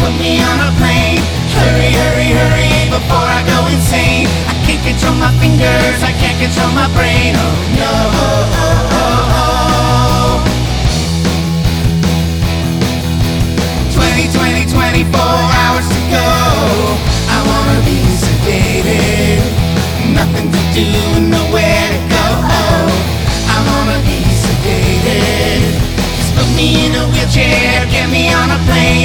put me on a plane. Hurry, hurry, hurry before I go insane. I can't control my fingers, I can't control my brain. Oh no. 24 hours to go. I wanna be sedated, nothing to do, nowhere to go. I wanna be sedated. Just put me in a wheelchair, get me on a plane.